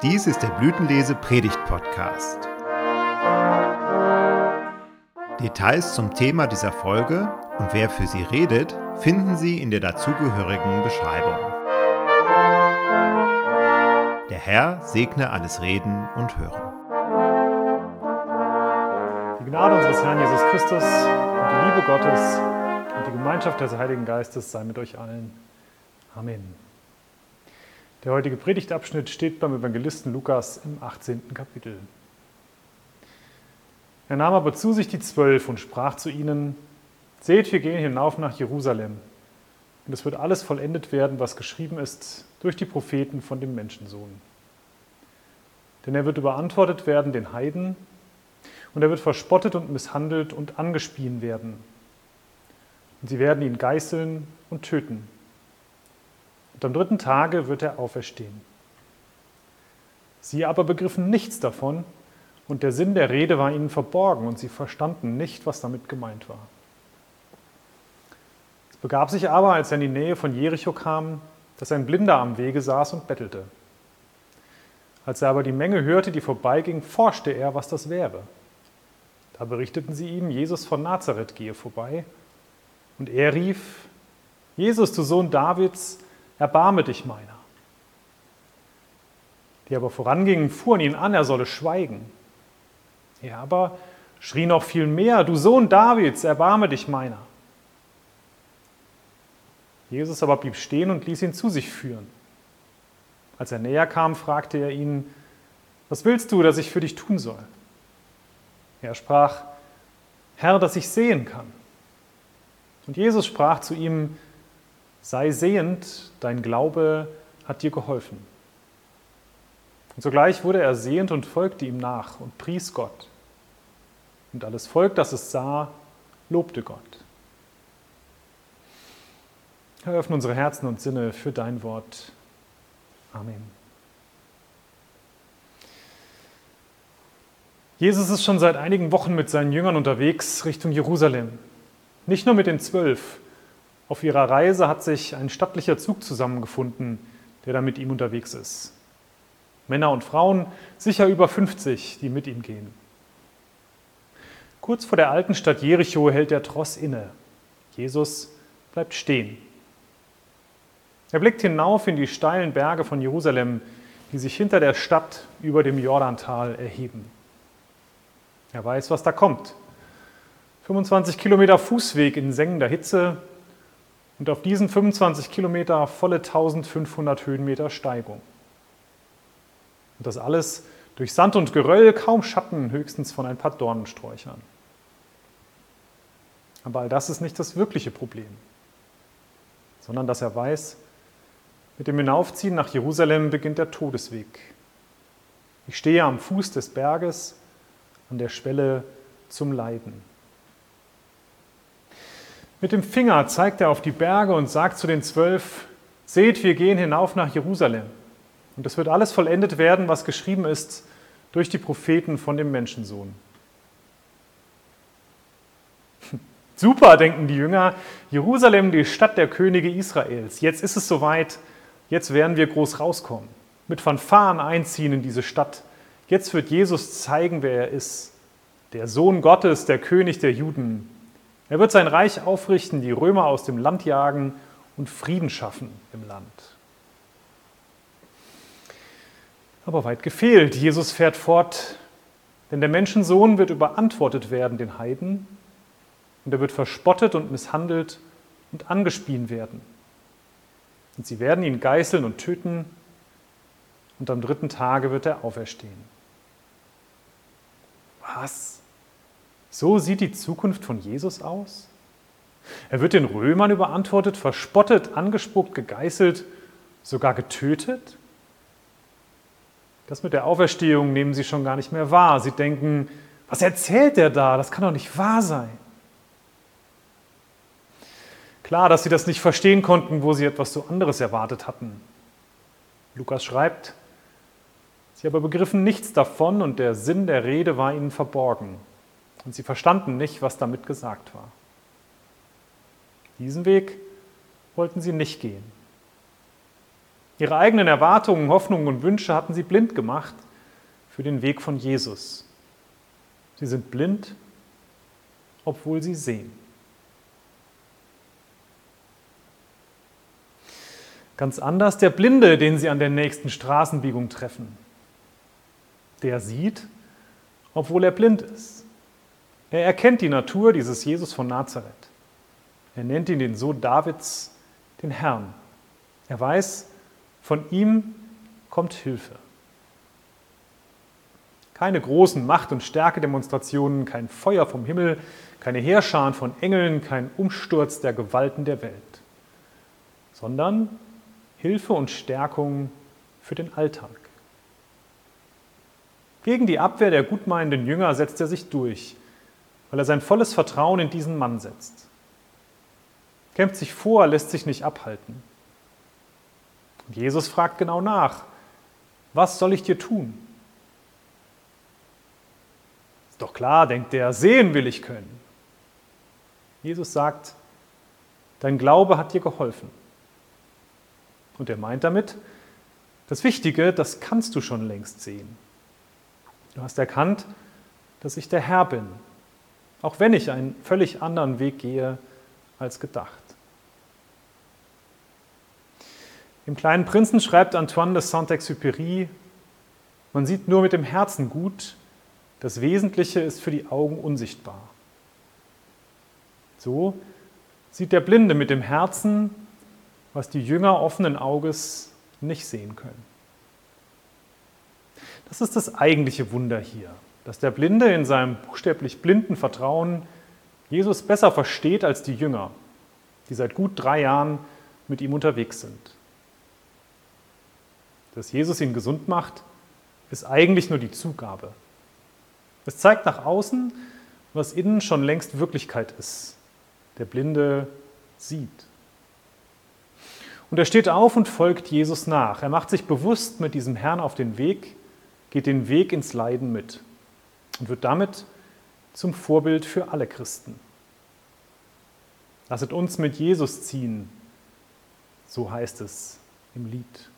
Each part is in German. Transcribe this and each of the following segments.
Dies ist der Blütenlese-Predigt-Podcast. Details zum Thema dieser Folge und wer für sie redet, finden Sie in der dazugehörigen Beschreibung. Der Herr segne alles Reden und Hören. Die Gnade unseres Herrn Jesus Christus und die Liebe Gottes und die Gemeinschaft des Heiligen Geistes sei mit euch allen. Amen. Der heutige Predigtabschnitt steht beim Evangelisten Lukas im 18. Kapitel. Er nahm aber zu sich die 12 und sprach zu ihnen: Seht, wir gehen hinauf nach Jerusalem, und es wird alles vollendet werden, was geschrieben ist durch die Propheten von dem Menschensohn. Denn er wird überantwortet werden den Heiden, und er wird verspottet und misshandelt und angespien werden. Und sie werden ihn geißeln und töten. Und am 3. Tage wird er auferstehen. Sie aber begriffen nichts davon, und der Sinn der Rede war ihnen verborgen, und sie verstanden nicht, was damit gemeint war. Es begab sich aber, als er in die Nähe von Jericho kam, dass ein Blinder am Wege saß und bettelte. Als er aber die Menge hörte, die vorbeiging, forschte er, was das wäre. Da berichteten sie ihm, Jesus von Nazareth gehe vorbei. Und er rief: Jesus, du Sohn Davids, erbarme dich meiner. Die aber vorangingen, fuhren ihn an, er solle schweigen. Er aber schrie noch viel mehr: Du Sohn Davids, erbarme dich meiner. Jesus aber blieb stehen und ließ ihn zu sich führen. Als er näher kam, fragte er ihn: Was willst du, dass ich für dich tun soll? Er sprach: Herr, dass ich sehen kann. Und Jesus sprach zu ihm: Sei sehend, dein Glaube hat dir geholfen. Und sogleich wurde er sehend und folgte ihm nach und pries Gott. Und alles Volk, das es sah, lobte Gott. Eröffne unsere Herzen und Sinne für dein Wort. Amen. Jesus ist schon seit einigen Wochen mit seinen Jüngern unterwegs Richtung Jerusalem. Nicht nur mit den 12. Auf ihrer Reise hat sich ein stattlicher Zug zusammengefunden, der da mit ihm unterwegs ist. Männer und Frauen, sicher über 50, die mit ihm gehen. Kurz vor der alten Stadt Jericho hält der Tross inne. Jesus bleibt stehen. Er blickt hinauf in die steilen Berge von Jerusalem, die sich hinter der Stadt über dem Jordantal erheben. Er weiß, was da kommt. 25 Kilometer Fußweg in sengender Hitze und auf diesen 25 Kilometer volle 1500 Höhenmeter Steigung. Und das alles durch Sand und Geröll, kaum Schatten, höchstens von ein paar Dornensträuchern. Aber all das ist nicht das wirkliche Problem, sondern dass er weiß, mit dem Hinaufziehen nach Jerusalem beginnt der Todesweg. Ich stehe am Fuß des Berges, an der Schwelle zum Leiden. Mit dem Finger zeigt er auf die Berge und sagt zu den 12, seht, wir gehen hinauf nach Jerusalem. Und es wird alles vollendet werden, was geschrieben ist durch die Propheten von dem Menschensohn. Super, denken die Jünger, Jerusalem, die Stadt der Könige Israels. Jetzt ist es soweit, jetzt werden wir groß rauskommen. Mit Fanfaren einziehen in diese Stadt. Jetzt wird Jesus zeigen, wer er ist. Der Sohn Gottes, der König der Juden. Er wird sein Reich aufrichten, die Römer aus dem Land jagen und Frieden schaffen im Land. Aber weit gefehlt. Jesus fährt fort, denn der Menschensohn wird überantwortet werden den Heiden und er wird verspottet und misshandelt und angespien werden. Und sie werden ihn geißeln und töten und am 3. Tage wird er auferstehen. Was? So sieht die Zukunft von Jesus aus? Er wird den Römern überantwortet, verspottet, angespuckt, gegeißelt, sogar getötet? Das mit der Auferstehung nehmen sie schon gar nicht mehr wahr. Sie denken, was erzählt der da? Das kann doch nicht wahr sein. Klar, dass sie das nicht verstehen konnten, wo sie etwas so anderes erwartet hatten. Lukas schreibt, sie aber begriffen nichts davon und der Sinn der Rede war ihnen verborgen. Und sie verstanden nicht, was damit gesagt war. Diesen Weg wollten sie nicht gehen. Ihre eigenen Erwartungen, Hoffnungen und Wünsche hatten sie blind gemacht für den Weg von Jesus. Sie sind blind, obwohl sie sehen. Ganz anders der Blinde, den sie an der nächsten Straßenbiegung treffen. Der sieht, obwohl er blind ist. Er erkennt die Natur dieses Jesus von Nazareth. Er nennt ihn den Sohn Davids, den Herrn. Er weiß, von ihm kommt Hilfe. Keine großen Macht- und Stärkedemonstrationen, kein Feuer vom Himmel, keine Heerscharen von Engeln, kein Umsturz der Gewalten der Welt, sondern Hilfe und Stärkung für den Alltag. Gegen die Abwehr der gutmeinenden Jünger setzt er sich durch, weil er sein volles Vertrauen in diesen Mann setzt. Kämpft sich vor, lässt sich nicht abhalten. Und Jesus fragt genau nach: Was soll ich dir tun? Ist doch klar, denkt er, sehen will ich können. Jesus sagt: Dein Glaube hat dir geholfen. Und er meint damit, das Wichtige, das kannst du schon längst sehen. Du hast erkannt, dass ich der Herr bin, auch wenn ich einen völlig anderen Weg gehe als gedacht. Im Kleinen Prinzen schreibt Antoine de Saint-Exupéry: Man sieht nur mit dem Herzen gut, das Wesentliche ist für die Augen unsichtbar. So sieht der Blinde mit dem Herzen, was die Jünger offenen Auges nicht sehen können. Das ist das eigentliche Wunder hier, dass der Blinde in seinem buchstäblich blinden Vertrauen Jesus besser versteht als die Jünger, die seit gut 3 Jahren mit ihm unterwegs sind. Dass Jesus ihn gesund macht, ist eigentlich nur die Zugabe. Es zeigt nach außen, was innen schon längst Wirklichkeit ist. Der Blinde sieht. Und er steht auf und folgt Jesus nach. Er macht sich bewusst mit diesem Herrn auf den Weg, geht den Weg ins Leiden mit und wird damit zum Vorbild für alle Christen. Lasset uns mit Jesus ziehen, so heißt es im Lied.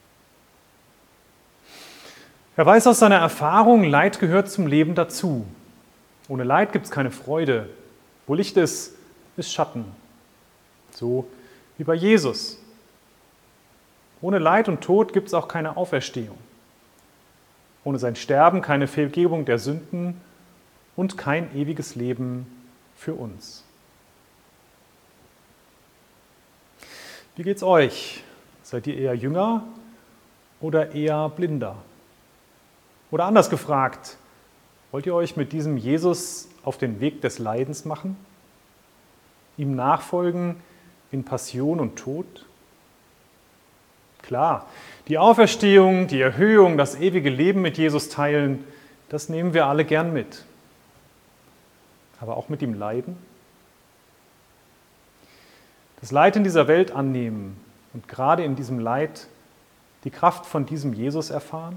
Er weiß aus seiner Erfahrung, Leid gehört zum Leben dazu. Ohne Leid gibt es keine Freude. Wo Licht ist, ist Schatten. So wie bei Jesus. Ohne Leid und Tod gibt es auch keine Auferstehung. Ohne sein Sterben keine Vergebung der Sünden und kein ewiges Leben für uns. Wie geht's euch? Seid ihr eher Jünger oder eher Blinder? Oder anders gefragt, wollt ihr euch mit diesem Jesus auf den Weg des Leidens machen? Ihm nachfolgen in Passion und Tod? Klar, die Auferstehung, die Erhöhung, das ewige Leben mit Jesus teilen, das nehmen wir alle gern mit. Aber auch mit ihm leiden? Das Leid in dieser Welt annehmen und gerade in diesem Leid die Kraft von diesem Jesus erfahren?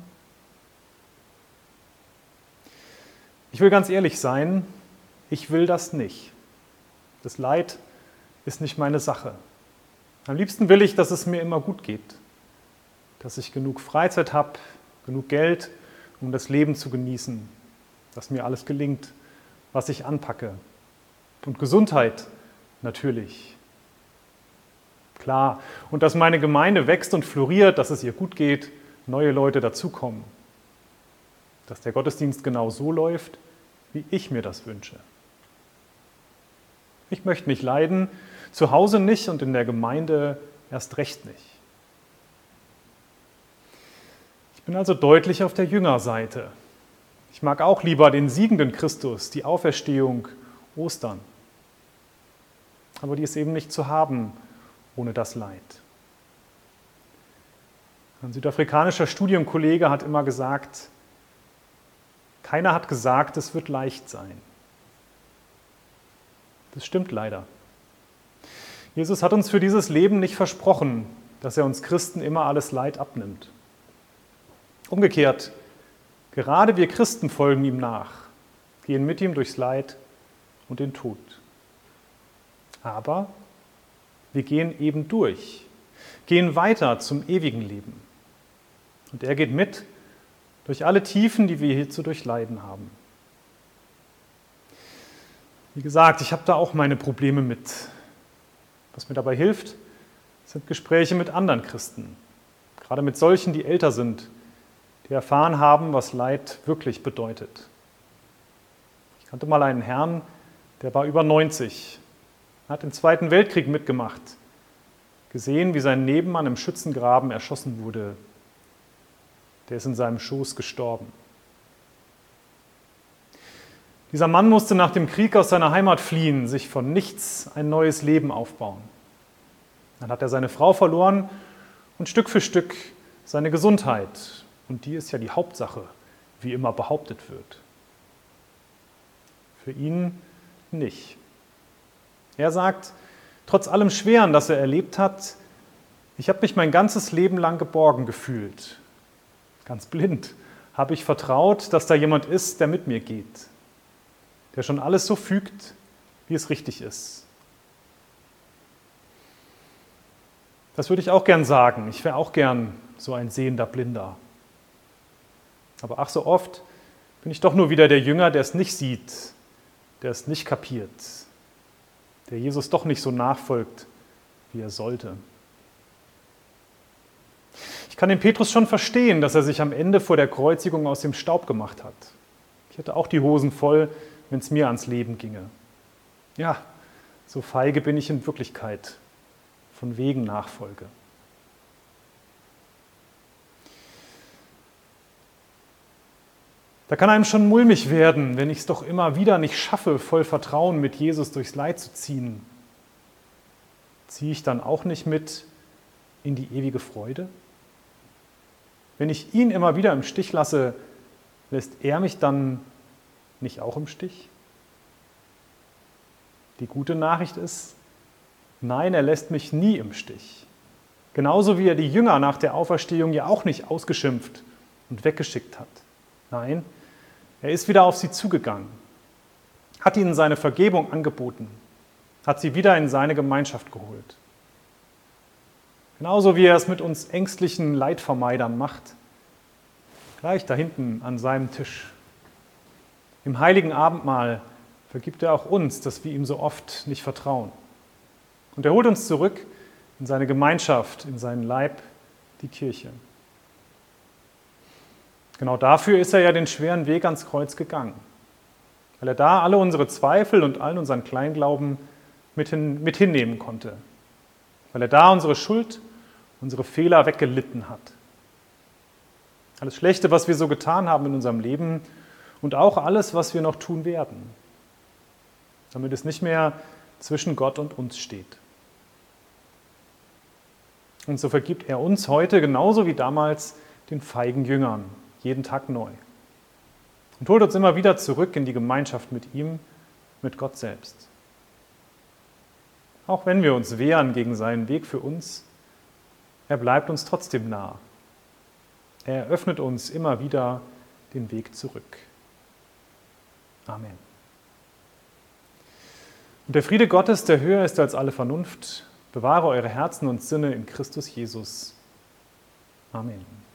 Ich will ganz ehrlich sein, ich will das nicht. Das Leid ist nicht meine Sache. Am liebsten will ich, dass es mir immer gut geht, dass ich genug Freizeit habe, genug Geld, um das Leben zu genießen, dass mir alles gelingt, was ich anpacke. Und Gesundheit natürlich. Klar. Und dass meine Gemeinde wächst und floriert, dass es ihr gut geht, neue Leute dazukommen. Dass der Gottesdienst genau so läuft, wie ich mir das wünsche. Ich möchte nicht leiden, zu Hause nicht und in der Gemeinde erst recht nicht. Ich bin also deutlich auf der Jüngerseite. Ich mag auch lieber den siegenden Christus, die Auferstehung, Ostern. Aber die ist eben nicht zu haben ohne das Leid. Ein südafrikanischer Studienkollege hat immer gesagt, keiner hat gesagt, es wird leicht sein. Das stimmt leider. Jesus hat uns für dieses Leben nicht versprochen, dass er uns Christen immer alles Leid abnimmt. Umgekehrt, gerade wir Christen folgen ihm nach, gehen mit ihm durchs Leid und den Tod. Aber wir gehen eben durch. gehen weiter zum ewigen Leben. Und er geht mit durch alle Tiefen, die wir hier zu durchleiden haben. Wie gesagt, ich habe da auch meine Probleme mit. Was mir dabei hilft, sind Gespräche mit anderen Christen, gerade mit solchen, die älter sind, die erfahren haben, was Leid wirklich bedeutet. Ich kannte mal einen Herrn, der war über 90, hat im Zweiten Weltkrieg mitgemacht, gesehen, wie sein Nebenmann im Schützengraben erschossen wurde. Der ist in seinem Schoß gestorben. Dieser Mann musste nach dem Krieg aus seiner Heimat fliehen, sich von nichts ein neues Leben aufbauen. Dann hat er seine Frau verloren und Stück für Stück seine Gesundheit. Und die ist ja die Hauptsache, wie immer behauptet wird. Für ihn nicht. Er sagt, trotz allem Schweren, das er erlebt hat, ich habe mich mein ganzes Leben lang geborgen gefühlt. Ganz blind habe ich vertraut, dass da jemand ist, der mit mir geht, der schon alles so fügt, wie es richtig ist. Das würde ich auch gern sagen. Ich wäre auch gern so ein sehender Blinder. Aber ach so oft bin ich doch nur wieder der Jünger, der es nicht sieht, der es nicht kapiert, der Jesus doch nicht so nachfolgt, wie er sollte. Ich kann den Petrus schon verstehen, dass er sich am Ende vor der Kreuzigung aus dem Staub gemacht hat. Ich hätte auch die Hosen voll, wenn es mir ans Leben ginge. Ja, so feige bin ich in Wirklichkeit, von wegen Nachfolge. Da kann einem schon mulmig werden, wenn ich es doch immer wieder nicht schaffe, voll Vertrauen mit Jesus durchs Leid zu ziehen. Ziehe ich dann auch nicht mit in die ewige Freude? Wenn ich ihn immer wieder im Stich lasse, lässt er mich dann nicht auch im Stich? Die gute Nachricht ist, nein, er lässt mich nie im Stich. Genauso wie er die Jünger nach der Auferstehung ja auch nicht ausgeschimpft und weggeschickt hat. Nein, er ist wieder auf sie zugegangen, hat ihnen seine Vergebung angeboten, hat sie wieder in seine Gemeinschaft geholt. Genauso wie er es mit uns ängstlichen Leidvermeidern macht, gleich da hinten an seinem Tisch. Im heiligen Abendmahl vergibt er auch uns, dass wir ihm so oft nicht vertrauen. Und er holt uns zurück in seine Gemeinschaft, in seinen Leib, die Kirche. Genau dafür ist er ja den schweren Weg ans Kreuz gegangen, weil er da alle unsere Zweifel und allen unseren Kleinglauben mit hinnehmen konnte, weil er da unsere Schuld, unsere Fehler weggelitten hat. Alles Schlechte, was wir so getan haben in unserem Leben und auch alles, was wir noch tun werden, damit es nicht mehr zwischen Gott und uns steht. Und so vergibt er uns heute genauso wie damals den feigen Jüngern, jeden Tag neu. Und holt uns immer wieder zurück in die Gemeinschaft mit ihm, mit Gott selbst. Auch wenn wir uns wehren gegen seinen Weg für uns, er bleibt uns trotzdem nah. Er eröffnet uns immer wieder den Weg zurück. Amen. Und der Friede Gottes, der höher ist als alle Vernunft, bewahre eure Herzen und Sinne in Christus Jesus. Amen.